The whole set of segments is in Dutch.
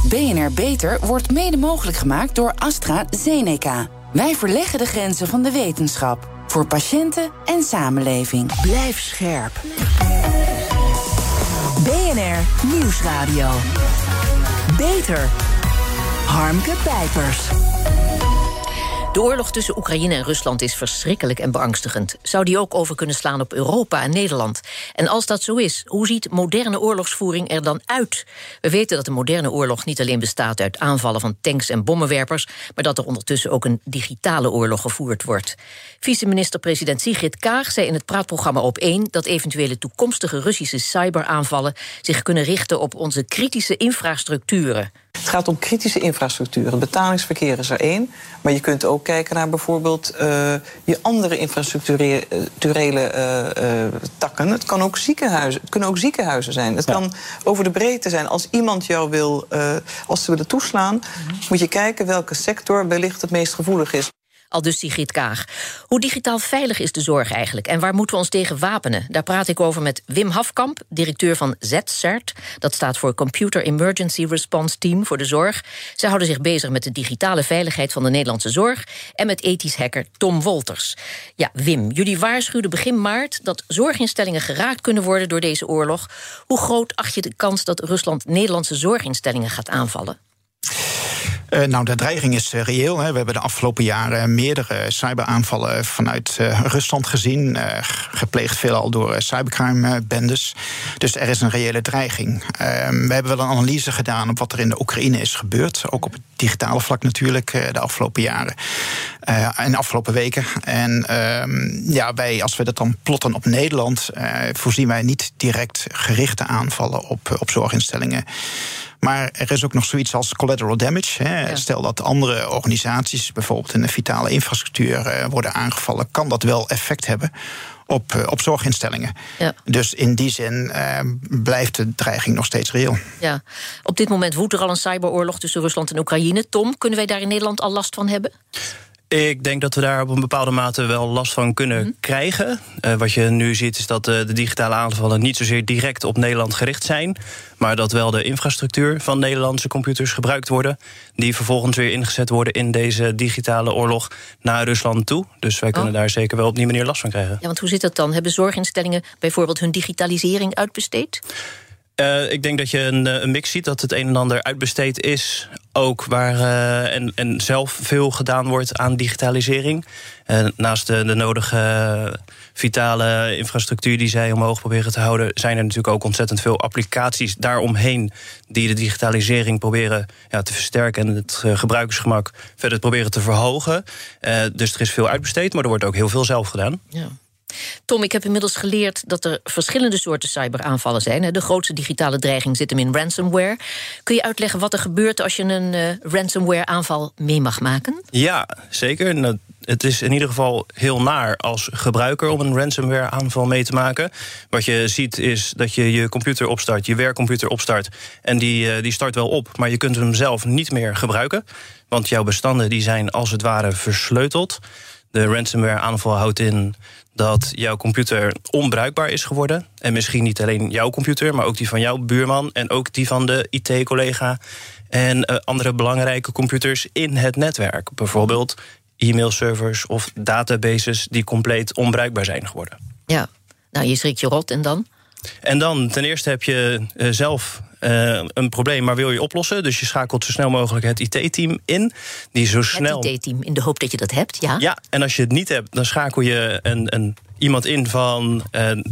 BNR Beter wordt mede mogelijk gemaakt door AstraZeneca. Wij verleggen de grenzen van de wetenschap. Voor patiënten en samenleving. Blijf scherp. BNR Nieuwsradio. Beter. Harmke Pijpers. De oorlog tussen Oekraïne en Rusland is verschrikkelijk en beangstigend. Zou die ook over kunnen slaan op Europa en Nederland? En als dat zo is, hoe ziet moderne oorlogsvoering er dan uit? We weten dat de moderne oorlog niet alleen bestaat uit aanvallen van tanks en bommenwerpers, maar dat er ondertussen ook een digitale oorlog gevoerd wordt. Vice-minister-president Sigrid Kaag zei in het praatprogramma Op1 dat eventuele toekomstige Russische cyberaanvallen zich kunnen richten op onze kritische infrastructuren. Het gaat om kritische infrastructuur. Het betalingsverkeer is er één. Maar je kunt ook kijken naar bijvoorbeeld je andere infrastructurele takken. Het kunnen ook ziekenhuizen zijn. Het kan over de breedte zijn. Als iemand jou wil, als ze willen toeslaan, moet je kijken welke sector wellicht het meest gevoelig is. Aldus Sigrid Kaag. Hoe digitaal veilig is de zorg eigenlijk? En waar moeten we ons tegen wapenen? Daar praat ik over met Wim Hafkamp, directeur van ZCERT. Dat staat voor Computer Emergency Response Team voor de zorg. Zij houden zich bezig met de digitale veiligheid van de Nederlandse zorg en met ethisch hacker Tom Wolters. Ja, Wim, jullie waarschuwden begin maart dat zorginstellingen geraakt kunnen worden door deze oorlog. Hoe groot acht je de kans dat Rusland Nederlandse zorginstellingen gaat aanvallen? De dreiging is reëel. We hebben de afgelopen jaren meerdere cyberaanvallen vanuit Rusland gezien. Gepleegd veelal door cybercrime-bendes. Dus er is een reële dreiging. We hebben wel een analyse gedaan op wat er in de Oekraïne is gebeurd. Ook op het digitale vlak natuurlijk de afgelopen jaren. En de afgelopen weken. En als we dat dan plotten op Nederland, voorzien wij niet direct gerichte aanvallen op zorginstellingen. Maar er is ook nog zoiets als collateral damage. Ja. Stel dat andere organisaties, bijvoorbeeld in de vitale infrastructuur, worden aangevallen, kan dat wel effect hebben op zorginstellingen. Ja. Dus in die zin blijft de dreiging nog steeds reëel. Ja. Op dit moment woedt er al een cyberoorlog tussen Rusland en Oekraïne. Tom, kunnen wij daar in Nederland al last van hebben? Ik denk dat we daar op een bepaalde mate wel last van kunnen krijgen. Wat je nu ziet is dat de digitale aanvallen niet zozeer direct op Nederland gericht zijn, maar dat wel de infrastructuur van Nederlandse computers gebruikt worden, die vervolgens weer ingezet worden in deze digitale oorlog naar Rusland toe. Dus wij kunnen daar zeker wel op die manier last van krijgen. Ja, want hoe zit dat dan? Hebben zorginstellingen bijvoorbeeld hun digitalisering uitbesteed? Ik denk dat je een mix ziet, dat het een en ander uitbesteed is, ook waar en zelf veel gedaan wordt aan digitalisering. Naast de nodige vitale infrastructuur die zij omhoog proberen te houden, zijn er natuurlijk ook ontzettend veel applicaties daaromheen die de digitalisering proberen te versterken en het gebruikersgemak verder proberen te verhogen. Dus er is veel uitbesteed, maar er wordt ook heel veel zelf gedaan. Ja. Tom, ik heb inmiddels geleerd dat er verschillende soorten cyberaanvallen zijn. De grootste digitale dreiging zit hem in ransomware. Kun je uitleggen wat er gebeurt als je een ransomware-aanval mee mag maken? Ja, zeker. Het is in ieder geval heel naar als gebruiker om een ransomware-aanval mee te maken. Wat je ziet is dat je je computer opstart, je werkcomputer opstart, en die start wel op, maar je kunt hem zelf niet meer gebruiken, want jouw bestanden die zijn als het ware versleuteld. De ransomware-aanval houdt in dat jouw computer onbruikbaar is geworden. En misschien niet alleen jouw computer, maar ook die van jouw buurman en ook die van de IT-collega en andere belangrijke computers in het netwerk. Bijvoorbeeld e-mailservers of databases die compleet onbruikbaar zijn geworden. Ja, nou je schrikt je rot en dan? En dan ten eerste heb je zelf een probleem, maar wil je oplossen. Dus je schakelt zo snel mogelijk het IT-team in. Die zo snel... Het IT-team, in de hoop dat je dat hebt, ja? Ja, en als je het niet hebt, dan schakel je iemand in van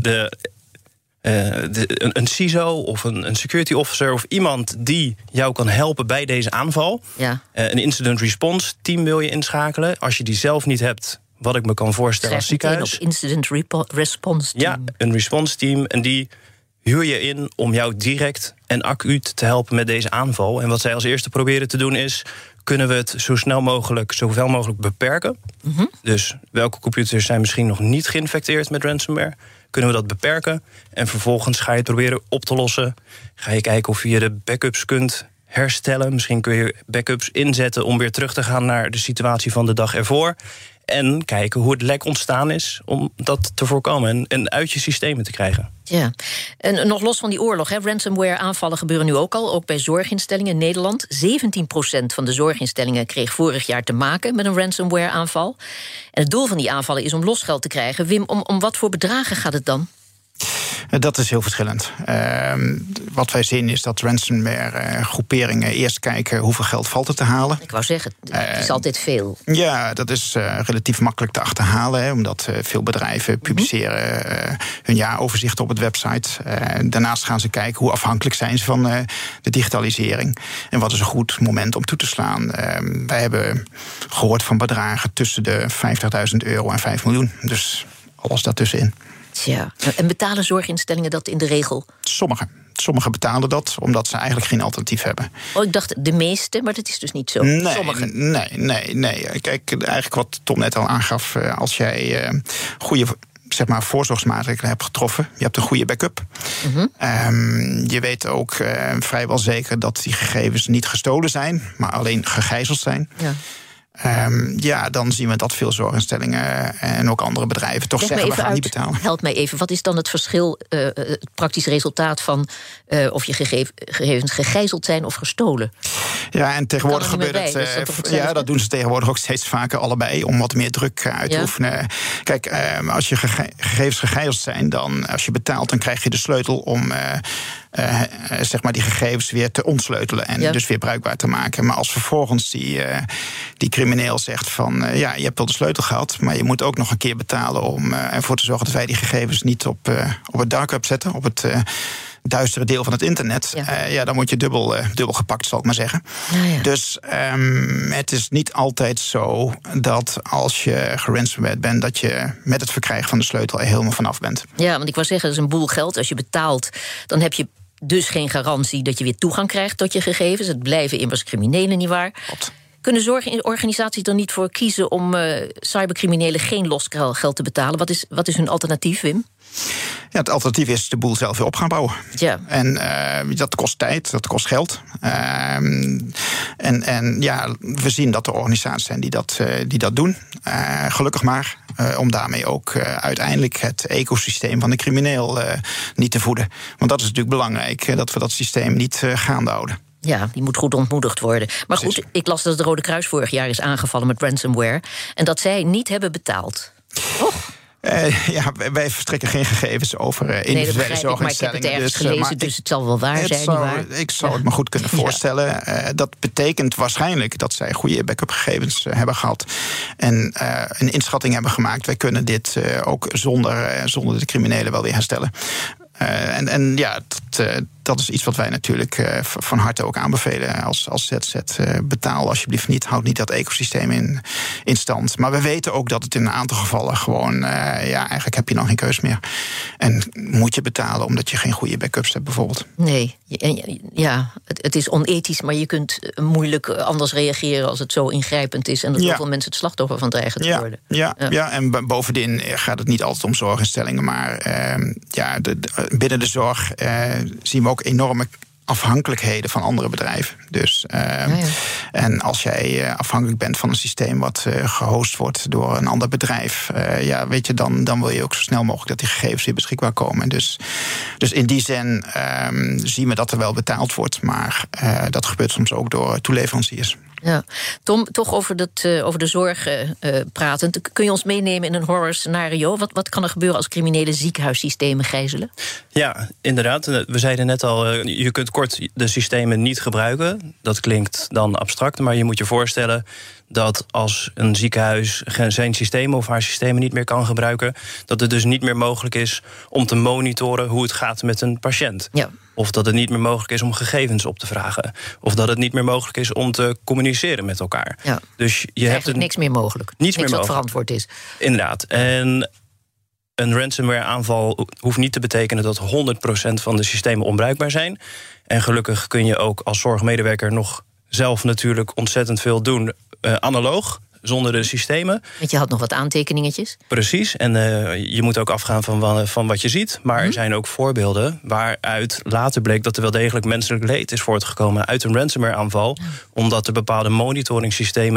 een CISO of een security officer of iemand die jou kan helpen bij deze aanval. Ja. Een incident response team wil je inschakelen. Als je die zelf niet hebt, wat ik me kan voorstellen als ziekenhuis. Op incident response team. Ja, een response team. En die huur je in om jou direct en acuut te helpen met deze aanval. En wat zij als eerste proberen te doen is, kunnen we het zoveel mogelijk beperken? Mm-hmm. Dus welke computers zijn misschien nog niet geïnfecteerd met ransomware? Kunnen we dat beperken? En vervolgens ga je het proberen op te lossen. Ga je kijken of je de backups kunt herstellen. Misschien kun je backups inzetten om weer terug te gaan naar de situatie van de dag ervoor. En kijken hoe het lek ontstaan is om dat te voorkomen en uit je systemen te krijgen. Ja, en nog los van die oorlog, ransomware-aanvallen gebeuren nu ook bij zorginstellingen in Nederland. 17% van de zorginstellingen kreeg vorig jaar te maken met een ransomware-aanval. En het doel van die aanvallen is om losgeld te krijgen. Wim, om wat voor bedragen gaat het dan? Dat is heel verschillend. Wat wij zien is dat ransomware-groeperingen eerst kijken hoeveel geld valt er te halen. Ik wou zeggen, het is altijd veel. Ja, dat is relatief makkelijk te achterhalen, omdat veel bedrijven publiceren hun jaaroverzicht op het website. Daarnaast gaan ze kijken hoe afhankelijk zijn ze van de digitalisering. En wat is een goed moment om toe te slaan. Wij hebben gehoord van bedragen tussen de €50.000 en 5 miljoen. Dus alles daartussenin. Ja. En betalen zorginstellingen dat in de regel? Sommigen betalen dat, omdat ze eigenlijk geen alternatief hebben. Oh, ik dacht de meeste, maar dat is dus niet zo. Nee. Kijk, eigenlijk wat Tom net al aangaf, als jij goede voorzorgsmaatregelen hebt getroffen. Je hebt een goede backup. Je weet ook vrijwel zeker dat die gegevens niet gestolen zijn, maar alleen gegijzeld zijn. Ja. Dan zien we dat veel zorginstellingen en ook andere bedrijven toch zeggen, we gaan niet betalen. Help mij even, wat is dan het verschil, het praktisch resultaat van of je gegevens gegijzeld zijn of gestolen? Ja, en tegenwoordig gebeurt het. Dat doen ze tegenwoordig ook steeds vaker allebei, om wat meer druk uit te oefenen. Kijk, als je gegevens gegijzeld zijn, dan als je betaalt, dan krijg je de sleutel om die gegevens weer te ontsleutelen en dus weer bruikbaar te maken. Maar als vervolgens die crimineel zegt van je hebt wel de sleutel gehad, maar je moet ook nog een keer betalen om ervoor te zorgen dat wij die gegevens niet op het dark web zetten, op het duistere deel van het internet. Dan word je dubbel gepakt, zal ik maar zeggen. Ja. Dus het is niet altijd zo dat als je geransomware bent, dat je met het verkrijgen van de sleutel er helemaal vanaf bent. Ja, want ik wou zeggen, dat is een boel geld. Als je betaalt, dan heb je dus geen garantie dat je weer toegang krijgt tot je gegevens. Het blijven immers criminelen, nietwaar? Klopt. Kunnen zorgorganisaties er niet voor kiezen om cybercriminelen geen losgeld te betalen? Wat is hun alternatief, Wim? Ja, het alternatief is de boel zelf weer op gaan bouwen. Ja. En dat kost tijd, dat kost geld. We zien dat er organisaties zijn die dat doen. Gelukkig maar. Om daarmee ook uiteindelijk het ecosysteem van de crimineel niet te voeden. Want dat is natuurlijk belangrijk, dat we dat systeem niet gaande houden. Ja, die moet goed ontmoedigd worden. Maar goed, ik las dat het Rode Kruis vorig jaar is aangevallen met ransomware en dat zij niet hebben betaald. Och. Wij verstrekken geen gegevens over individuele zorginstellingen. Maar ik heb het ergens gelezen, dus het zal wel waar zijn. Ik zou het me goed kunnen voorstellen. Dat betekent waarschijnlijk dat zij goede backup-gegevens hebben gehad en een inschatting hebben gemaakt. Wij kunnen dit ook zonder de criminelen wel weer herstellen. Dat is iets wat wij natuurlijk van harte ook aanbevelen als ZZ. Betaal alsjeblieft niet, houd niet dat ecosysteem in stand. Maar we weten ook dat het in een aantal gevallen gewoon, eigenlijk heb je dan geen keus meer. En moet je betalen omdat je geen goede backups hebt bijvoorbeeld. Nee, het is onethisch, maar je kunt moeilijk anders reageren als het zo ingrijpend is en dat heel veel mensen het slachtoffer van dreigen te worden. Ja, en bovendien gaat het niet altijd om zorginstellingen, maar binnen de zorg zien we ook enorme afhankelijkheden van andere bedrijven. Dus, en als jij afhankelijk bent van een systeem wat gehost wordt door een ander bedrijf, dan wil je ook zo snel mogelijk dat die gegevens weer beschikbaar komen. Dus in die zin zien we dat er wel betaald wordt, maar dat gebeurt soms ook door toeleveranciers. Ja. Tom, toch over de zorg pratend. Kun je ons meenemen in een horror scenario? Wat kan er gebeuren als criminelen ziekenhuissystemen gijzelen? Ja, inderdaad. We zeiden net al, je kunt kort de systemen niet gebruiken. Dat klinkt dan abstract, maar je moet je voorstellen dat als een ziekenhuis zijn systemen of haar systemen niet meer kan gebruiken, dat het dus niet meer mogelijk is om te monitoren hoe het gaat met een patiënt. Ja. Of dat het niet meer mogelijk is om gegevens op te vragen. Of dat het niet meer mogelijk is om te communiceren met elkaar. Ja. Dus je hebt niks meer mogelijk. Niks wat verantwoord is. Inderdaad. En een ransomware-aanval hoeft niet te betekenen dat 100% van de systemen onbruikbaar zijn. En gelukkig kun je ook als zorgmedewerker nog zelf natuurlijk ontzettend veel doen analoog, zonder de systemen. Want je had nog wat aantekeningetjes. Precies, en je moet ook afgaan van wat je ziet. Maar er zijn ook voorbeelden waaruit later bleek dat er wel degelijk menselijk leed is voortgekomen uit een ransomware-aanval, omdat er bepaalde monitoringsystemen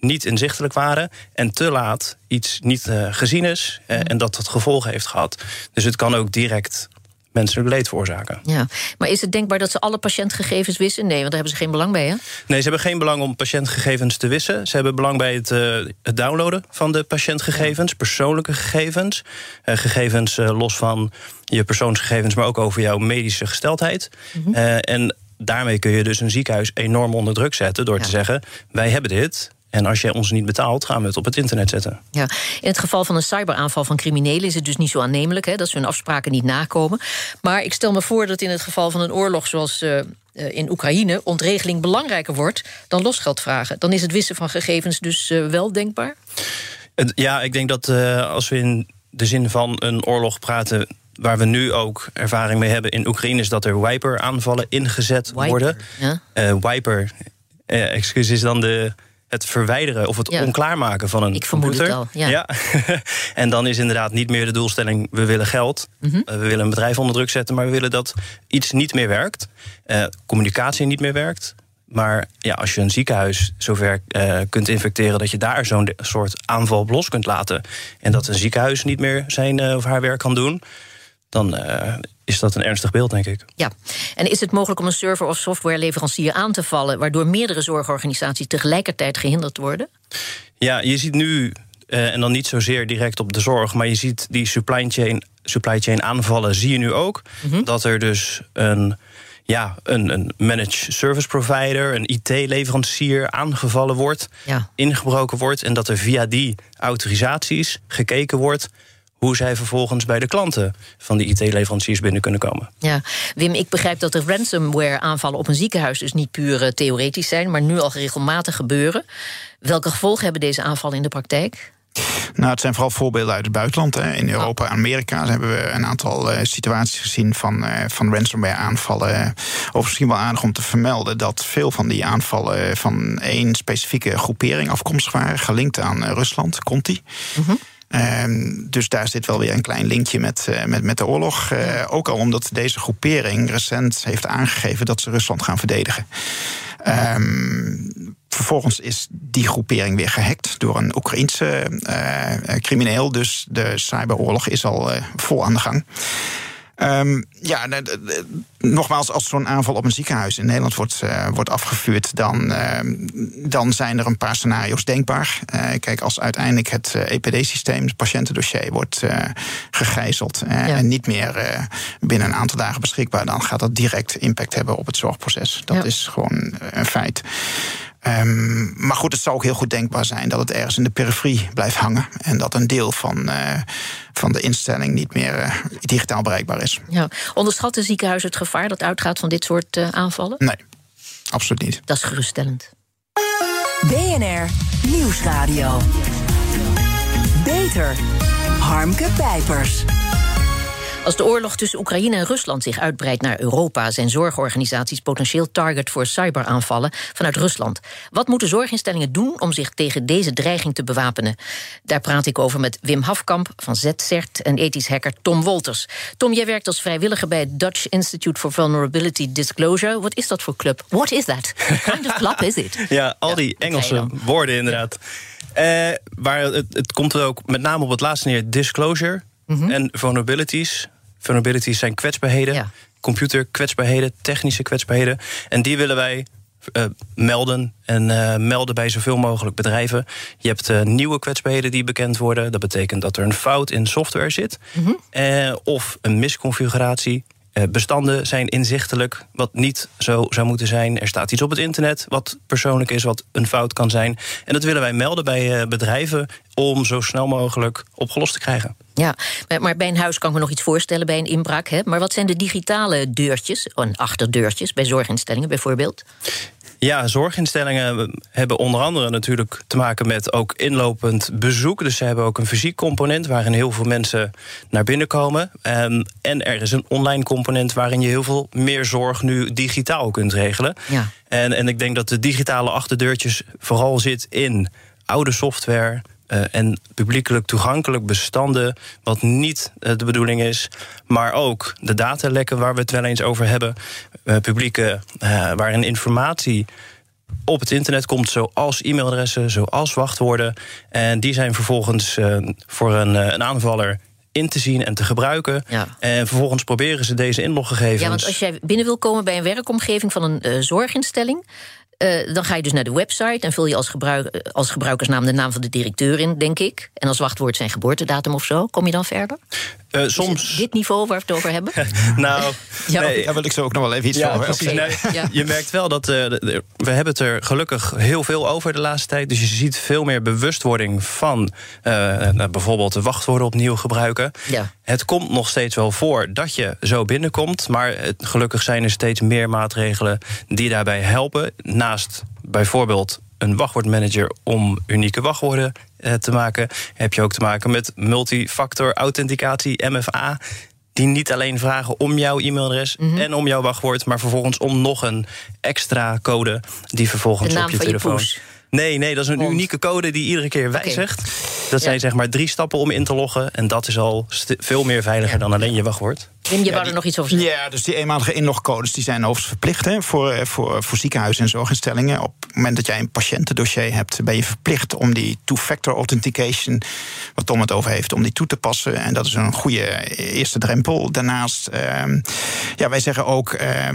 niet inzichtelijk waren en te laat iets niet gezien is en dat het gevolgen heeft gehad. Dus het kan ook direct menselijk leed veroorzaken. Ja, maar is het denkbaar dat ze alle patiëntgegevens wissen? Nee, want daar hebben ze geen belang bij, hè? Nee, ze hebben geen belang om patiëntgegevens te wissen. Ze hebben belang bij het downloaden van de patiëntgegevens, persoonlijke gegevens. Gegevens los van je persoonsgegevens, maar ook over jouw medische gesteldheid. En daarmee kun je dus een ziekenhuis enorm onder druk zetten door te zeggen, wij hebben dit. En als jij ons niet betaalt, gaan we het op het internet zetten. Ja, in het geval van een cyberaanval van criminelen is het dus niet zo aannemelijk, hè, dat ze hun afspraken niet nakomen. Maar ik stel me voor dat in het geval van een oorlog zoals in Oekraïne ontregeling belangrijker wordt dan losgeld vragen. Dan is het wissen van gegevens dus wel denkbaar? Ja, ik denk dat als we in de zin van een oorlog praten, waar we nu ook ervaring mee hebben in Oekraïne, is dat er wiper-aanvallen ingezet worden. Ja? Wiper, is dan het verwijderen of het onklaarmaken van een computer. Ik vermoed het al, ja. En dan is inderdaad niet meer de doelstelling, we willen geld. We willen een bedrijf onder druk zetten, maar we willen dat iets niet meer werkt. Communicatie niet meer werkt. Maar ja, als je een ziekenhuis zover kunt infecteren dat je daar zo'n soort aanval op los kunt laten en dat een ziekenhuis niet meer zijn of haar werk kan doen, dan is dat een ernstig beeld, denk ik. Ja, en is het mogelijk om een server- of softwareleverancier aan te vallen waardoor meerdere zorgorganisaties tegelijkertijd gehinderd worden? Ja, je ziet nu, en dan niet zozeer direct op de zorg, maar je ziet die supply chain aanvallen, zie je nu ook. Dat er dus een managed service provider, een IT-leverancier aangevallen wordt, ingebroken wordt, en dat er via die autorisaties gekeken wordt hoe zij vervolgens bij de klanten van die IT-leveranciers binnen kunnen komen. Ja, Wim, ik begrijp dat de ransomware-aanvallen op een ziekenhuis dus niet puur theoretisch zijn, maar nu al regelmatig gebeuren. Welke gevolgen hebben deze aanvallen in de praktijk? Nou, het zijn vooral voorbeelden uit het buitenland. Hè. In Europa en Amerika hebben we een aantal situaties gezien van ransomware-aanvallen. Of misschien wel aardig om te vermelden dat veel van die aanvallen van één specifieke groepering afkomstig waren, gelinkt aan Rusland, Conti. Dus daar zit wel weer een klein linkje met de oorlog. Ook al omdat deze groepering recent heeft aangegeven dat ze Rusland gaan verdedigen. Vervolgens is die groepering weer gehackt door een Oekraïense crimineel. Dus de cyberoorlog is al vol aan de gang. Nogmaals, als zo'n aanval op een ziekenhuis in Nederland wordt afgevuurd, dan zijn er een paar scenario's denkbaar. Kijk, als uiteindelijk het EPD-systeem, het patiëntendossier, wordt gegijzeld en niet meer binnen een aantal dagen beschikbaar, dan gaat dat direct impact hebben op het zorgproces. Dat is gewoon een feit. Maar goed, het zou ook heel goed denkbaar zijn dat het ergens in de periferie blijft hangen en dat een deel van de instelling niet meer digitaal bereikbaar is. Ja. Onderschatten ziekenhuizen het gevaar dat uitgaat van dit soort aanvallen? Nee, absoluut niet. Dat is geruststellend. BNR Nieuwsradio. Beter. Harmke Pijpers. Als de oorlog tussen Oekraïne en Rusland zich uitbreidt naar Europa, zijn zorgorganisaties potentieel target voor cyberaanvallen vanuit Rusland. Wat moeten zorginstellingen doen om zich tegen deze dreiging te bewapenen? Daar praat ik over met Wim Hafkamp van ZCERT en ethisch hacker Tom Wolters. Tom, jij werkt als vrijwilliger bij het Dutch Institute for Vulnerability Disclosure. Wat is dat voor club? What is that? What kind of club is it? Ja, al die Engelse woorden inderdaad. Waar het komt er ook met name op het laatste neer, disclosure. En vulnerabilities. Vulnerabilities zijn kwetsbaarheden, computerkwetsbaarheden, technische kwetsbaarheden. En die willen wij melden en melden bij zoveel mogelijk bedrijven. Je hebt nieuwe kwetsbaarheden die bekend worden. Dat betekent dat er een fout in software zit. Of een misconfiguratie. Bestanden zijn inzichtelijk, wat niet zo zou moeten zijn. Er staat iets op het internet wat persoonlijk is, wat een fout kan zijn. En dat willen wij melden bij bedrijven om zo snel mogelijk opgelost te krijgen. Ja, maar bij een huis kan ik me nog iets voorstellen bij een inbraak. Hè? Maar wat zijn de digitale deurtjes en achterdeurtjes bij zorginstellingen bijvoorbeeld? Ja, zorginstellingen hebben onder andere natuurlijk te maken met ook inlopend bezoek. Dus ze hebben ook een fysiek component waarin heel veel mensen naar binnen komen. En er is een online component waarin je heel veel meer zorg nu digitaal kunt regelen. Ja. En ik denk dat de digitale achterdeurtjes vooral zit in oude software en publiekelijk toegankelijk bestanden, wat niet de bedoeling is. Maar ook de datalekken waar we het wel eens over hebben. Publieke, waarin informatie op het internet komt, zoals e-mailadressen, zoals wachtwoorden. En die zijn vervolgens voor een aanvaller in te zien en te gebruiken. Ja. En vervolgens proberen ze deze inloggegevens. Ja, want als jij binnen wil komen bij een werkomgeving van een zorginstelling, dan ga je dus naar de website en vul je als gebruikersnaam de naam van de directeur in, denk ik. En als wachtwoord zijn geboortedatum of zo. Kom je dan verder? Soms. Is dit niveau waar we het over hebben? Nou, nee, daar wil ik zo ook nog wel even iets over. Precies. Nee, je merkt wel dat we hebben het er gelukkig heel veel over de laatste tijd. Dus je ziet veel meer bewustwording van bijvoorbeeld de wachtwoorden opnieuw gebruiken. Ja. Het komt nog steeds wel voor dat je zo binnenkomt, maar gelukkig zijn er steeds meer maatregelen die daarbij helpen. Naast bijvoorbeeld een wachtwoordmanager om unieke wachtwoorden te maken, heb je ook te maken met multifactor authenticatie, MFA, die niet alleen vragen om jouw e-mailadres en om jouw wachtwoord, maar vervolgens om nog een extra code die vervolgens op je telefoon. Nee, dat is een unieke code die iedere keer wijzigt. Okay. Dat zijn zeg maar 3 stappen om in te loggen. En dat is al veel meer veiliger dan alleen je wachtwoord. Wim, je wou er nog iets over zeggen? Ja, dus die eenmalige inlogcodes die zijn overigens verplicht voor ziekenhuizen en zorginstellingen. Op het moment dat jij een patiëntendossier hebt, ben je verplicht om die two-factor authentication, wat Tom het over heeft, om die toe te passen. En dat is een goede eerste drempel. Daarnaast, wij zeggen ook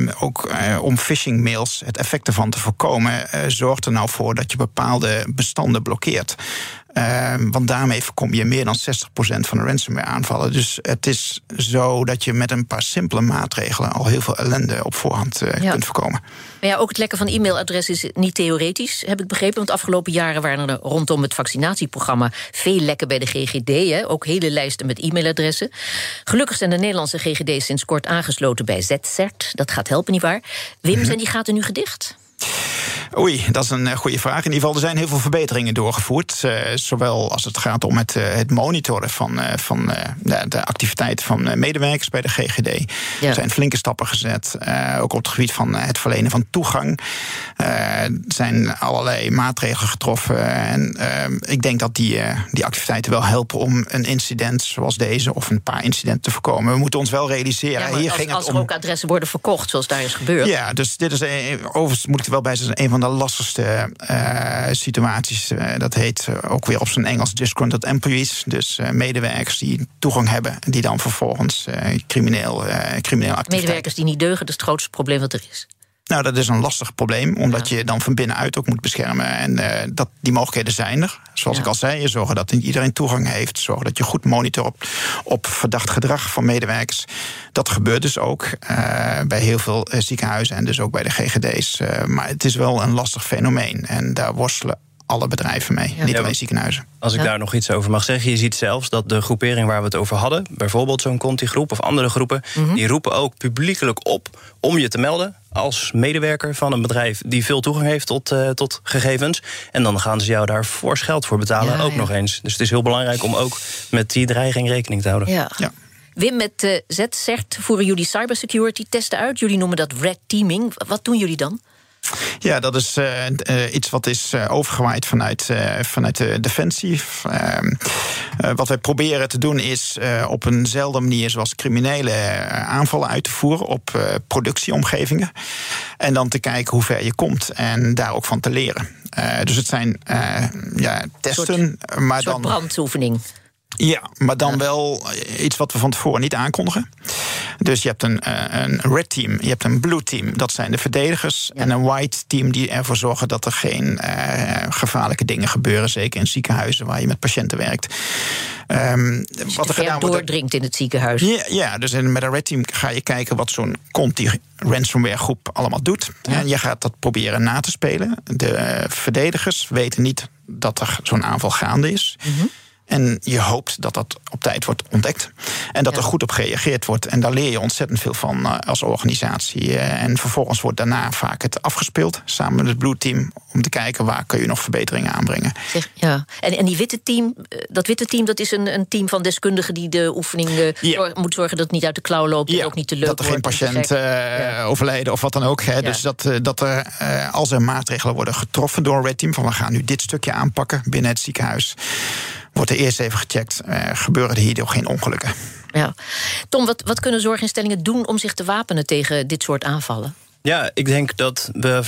om phishing mails het effect ervan te voorkomen, zorgt er nou voor dat je bepaalde bestanden blokkeert. Want daarmee voorkom je meer dan 60% van de ransomware aanvallen. Dus het is zo dat je met een paar simpele maatregelen al heel veel ellende op voorhand kunt voorkomen. Maar ja, ook het lekken van e-mailadres is niet theoretisch, heb ik begrepen. Want de afgelopen jaren waren er rondom het vaccinatieprogramma veel lekken bij de GGD. Ook hele lijsten met e-mailadressen. Gelukkig zijn de Nederlandse GGD's sinds kort aangesloten bij ZCERT. Dat gaat helpen, nietwaar? Wim, zijn die gaten nu gedicht? Oei, dat is een goede vraag. In ieder geval, er zijn heel veel verbeteringen doorgevoerd. Zowel als het gaat om het monitoren van de activiteit van medewerkers bij de GGD. Ja. Er zijn flinke stappen gezet. Ook op het gebied van het verlenen van toegang. Er zijn allerlei maatregelen getroffen. En ik denk dat die activiteiten wel helpen om een incident zoals deze of een paar incidenten te voorkomen. We moeten ons wel realiseren. Ja, als er ook adressen worden verkocht, zoals daar is gebeurd. Ja, dus dit is overigens, moet ik er wel bij zeggen, een van de lastigste situaties. Dat heet ook weer op zijn Engels disgruntled employees. Dus medewerkers die toegang hebben, die dan vervolgens criminele activiteiten. Medewerkers die niet deugen, dat is het grootste probleem wat er is. Nou, dat is een lastig probleem, omdat je dan van binnenuit ook moet beschermen. En die mogelijkheden zijn er. Zoals ik al zei, je zorgen dat iedereen toegang heeft. Zorgen dat je goed monitort op verdacht gedrag van medewerkers. Dat gebeurt dus ook bij heel veel ziekenhuizen en dus ook bij de GGD's. Maar het is wel een lastig fenomeen. En daar worstelen alle bedrijven mee, niet alleen ziekenhuizen. Als ik daar nog iets over mag zeggen, je ziet zelfs dat de groepering waar we het over hadden, bijvoorbeeld zo'n Conti-groep of andere groepen, die roepen ook publiekelijk op om je te melden als medewerker van een bedrijf die veel toegang heeft tot gegevens. En dan gaan ze jou daar fors geld voor betalen, nog eens. Dus het is heel belangrijk om ook met die dreiging rekening te houden. Ja. Wim, met ZCERT voeren jullie cybersecurity testen uit. Jullie noemen dat red teaming. Wat doen jullie dan? Ja, dat is iets wat is overgewaaid vanuit de Defensie. Wat wij proberen te doen is op eenzelfde manier zoals criminele aanvallen uit te voeren op productieomgevingen. En dan te kijken hoe ver je komt en daar ook van te leren. Dus het zijn testen. Een soort brandoefening. Ja, maar dan wel iets wat we van tevoren niet aankondigen. Dus je hebt een red team, je hebt een blue team. Dat zijn de verdedigers. Ja. En een white team die ervoor zorgen dat er geen gevaarlijke dingen gebeuren. Zeker in ziekenhuizen waar je met patiënten werkt. Wat er gedaan doordringt in het ziekenhuis. Ja, dus met een red team ga je kijken wat zo'n ransomware groep allemaal doet. Ja. En je gaat dat proberen na te spelen. De verdedigers weten niet dat er zo'n aanval gaande is. En je hoopt dat dat op tijd wordt ontdekt. En dat er goed op gereageerd wordt. En daar leer je ontzettend veel van als organisatie. En vervolgens wordt daarna vaak het afgespeeld, samen met het Blue Team, om te kijken waar kun je nog verbeteringen aanbrengen. En die witte team, dat is een team van deskundigen die de oefening moet zorgen dat het niet uit de klauw loopt en ook niet te leuk wordt. Dat er geen patiënt overlijden of wat dan ook. Hè. Dus dat er, als er maatregelen worden getroffen door een red team, van we gaan nu dit stukje aanpakken binnen het ziekenhuis, wordt er eerst even gecheckt, gebeuren er hierdoor geen ongelukken. Ja. Tom, wat kunnen zorginstellingen doen om zich te wapenen tegen dit soort aanvallen? Ja, ik denk dat we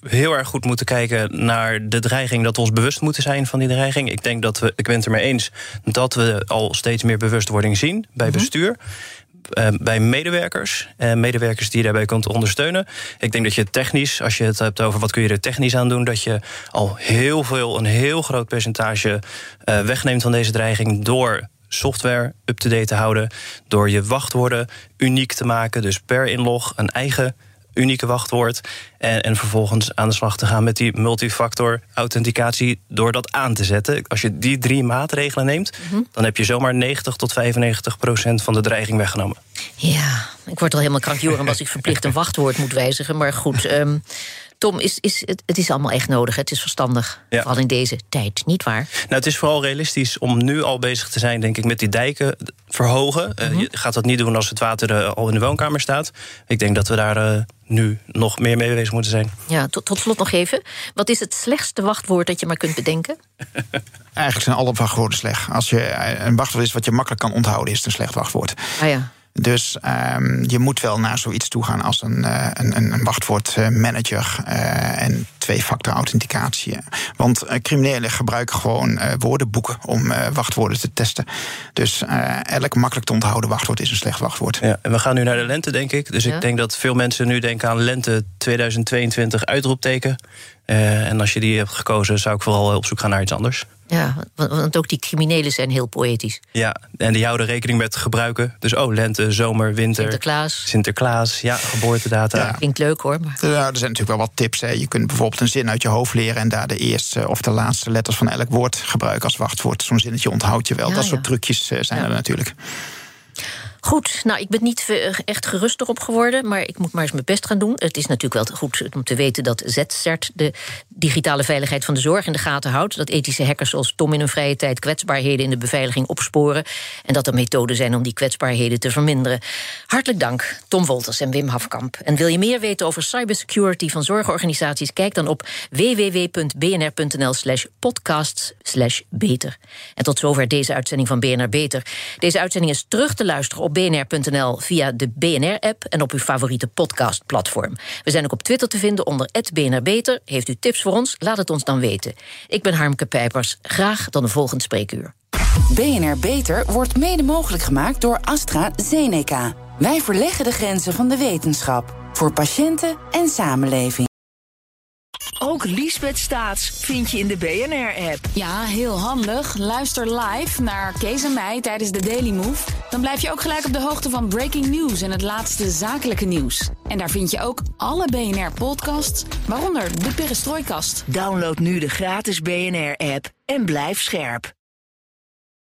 heel erg goed moeten kijken naar de dreiging, dat we ons bewust moeten zijn van die dreiging. Ik denk ik ben het ermee eens dat we al steeds meer bewustwording zien bij bestuur. Bij medewerkers die je daarbij kunt ondersteunen. Ik denk dat je technisch, als je het hebt over wat kun je er technisch aan doen, dat je al een heel groot percentage wegneemt van deze dreiging door software up-to-date te houden, door je wachtwoorden uniek te maken, dus per inlog een eigen unieke wachtwoord. En vervolgens aan de slag te gaan met die multifactor authenticatie door dat aan te zetten. Als je die 3 maatregelen neemt, dan heb je zomaar 90 tot 95% van de dreiging weggenomen. Ja, ik word al helemaal krankjoren als ik verplicht een wachtwoord moet wijzigen. Maar goed, Tom, het is allemaal echt nodig. Het is verstandig, vooral in deze tijd, niet waar? Nou, het is vooral realistisch om nu al bezig te zijn, denk ik, met die dijken verhogen. Je gaat dat niet doen als het water al in de woonkamer staat. Ik denk dat we daar nu nog meer mee bezig moeten zijn. Ja, tot slot nog even. Wat is het slechtste wachtwoord dat je maar kunt bedenken? Eigenlijk zijn alle wachtwoorden slecht. Als je een wachtwoord is wat je makkelijk kan onthouden, is het een slecht wachtwoord. Ah ja. Dus je moet wel naar zoiets toe gaan als een wachtwoordmanager en 2-factor authenticatie. Want criminelen gebruiken gewoon woordenboeken om wachtwoorden te testen. Dus elk makkelijk te onthouden wachtwoord is een slecht wachtwoord. Ja, en we gaan nu naar de lente, denk ik. Dus ik denk dat veel mensen nu denken aan lente 2022 uitroepteken. En als je die hebt gekozen, zou ik vooral op zoek gaan naar iets anders. Ja, want ook die criminelen zijn heel poëtisch. Ja, en die houden rekening met gebruiken. Dus lente, zomer, winter. Sinterklaas, ja, geboortedata. Ja. Klinkt leuk hoor. Maar... Er zijn natuurlijk wel wat tips. Hè. Je kunt bijvoorbeeld een zin uit je hoofd leren en daar de eerste of de laatste letters van elk woord gebruiken als wachtwoord. Zo'n zinnetje onthoud je wel. Dat soort trucjes zijn er natuurlijk. Goed, nou, ik ben niet echt gerust erop geworden, maar ik moet maar eens mijn best gaan doen. Het is natuurlijk wel goed om te weten dat ZCERT de digitale veiligheid van de zorg in de gaten houdt. Dat ethische hackers zoals Tom in hun vrije tijd kwetsbaarheden in de beveiliging opsporen. En dat er methoden zijn om die kwetsbaarheden te verminderen. Hartelijk dank, Tom Wolters en Wim Hafkamp. En wil je meer weten over cybersecurity van zorgorganisaties? Kijk dan op www.bnr.nl/podcasts/beter. En tot zover deze uitzending van BNR Beter. Deze uitzending is terug te luisteren op bnr.nl via de BNR-app en op uw favoriete podcastplatform. We zijn ook op Twitter te vinden onder @BNRBeter. Heeft u tips voor ons? Laat het ons dan weten. Ik ben Harmke Pijpers. Graag tot een volgend spreekuur. BNR Beter wordt mede mogelijk gemaakt door AstraZeneca. Wij verleggen de grenzen van de wetenschap. Voor patiënten en samenleving. Ook Liesbeth Staats vind je in de BNR-app. Ja, heel handig. Luister live naar Kees en mij tijdens de Daily Move. Dan blijf je ook gelijk op de hoogte van breaking news en het laatste zakelijke nieuws. En daar vind je ook alle BNR-podcasts, waaronder de Perestrooikast. Download nu de gratis BNR-app en blijf scherp.